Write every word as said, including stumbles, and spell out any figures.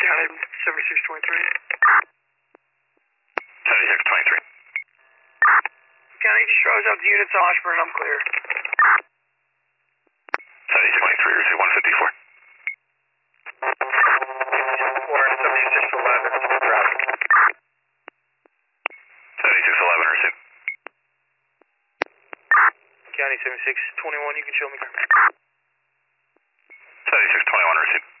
County seventy-six twenty-three. seventy-six twenty-three. County just shows up the units on Washburn, I'm clear. seventy-six twenty-three, receive one fifty-four. Four and seventy-six eleven, traffic. seventy-six eleven, receive. County seventy-six twenty-one, you can show me. seventy-six twenty-one, receive.